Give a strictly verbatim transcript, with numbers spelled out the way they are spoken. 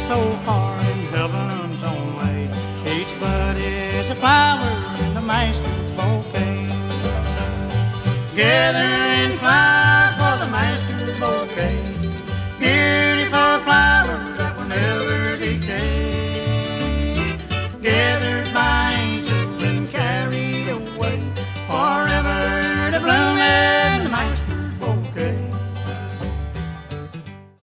so far in heaven's own way. Each bud is a flower in the master's bouquet. Together